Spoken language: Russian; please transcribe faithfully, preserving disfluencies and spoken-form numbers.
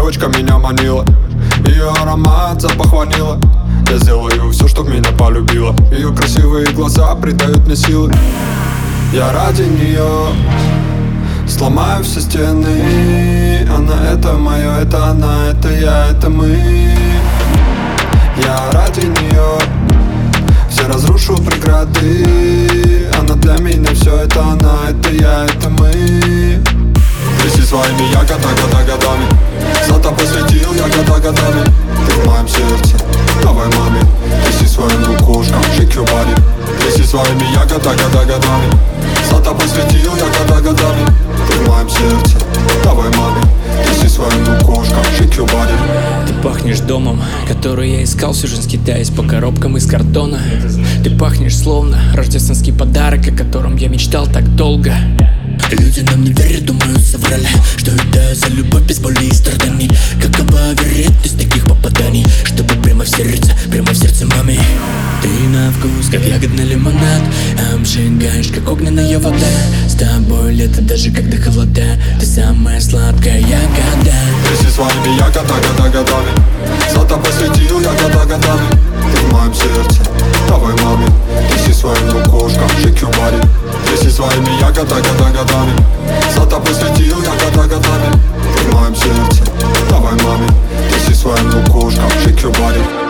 девочка меня манила, ее аромат, запах ванила. Я сделаю все, чтоб меня полюбила. Ее красивые глаза придают мне силы. Я ради нее сломаю все стены. Она это мое, это она, это я, это мы. Я ради нее все разрушу преграды. Она для меня все, это она, это я, это мы. Тряси своими я года, года, годами. За тобой следил я года, годами. Ты в моем сердце, давай маме. Тряси своим кошкам, shake your body. Тряси своими я года, года, годами. За тобой следил я года, годами. Ты в моем сердце, давай маме. Тряси своим кошкам, shake your body. Ты пахнешь домом, который я искал всю жизнь, скитаясь по коробкам из картона. Ты пахнешь словно рождественский подарок, о котором я мечтал так долго. Люди нам не верят, думаю, соврали, что это за любовь без боли и страданий. Какова вероятность таких попаданий, чтобы прямо в сердце, прямо в сердце маме. Ты на вкус, как ягодный лимонад, обжигаешь, как огненная вода. С тобой лето, даже когда холода. Ты самая сладкая ягода. Тряси своими я года, года, годами. За тобой следил я года, годами. Ты в моем сердце, давай маме. Тряси своим кошкам, shake your body. Тряси своими я года, года, годами. За тобой следил я года, годами. Ты в моем сердце, давай маме. Тряси своим кошкам, shake your body.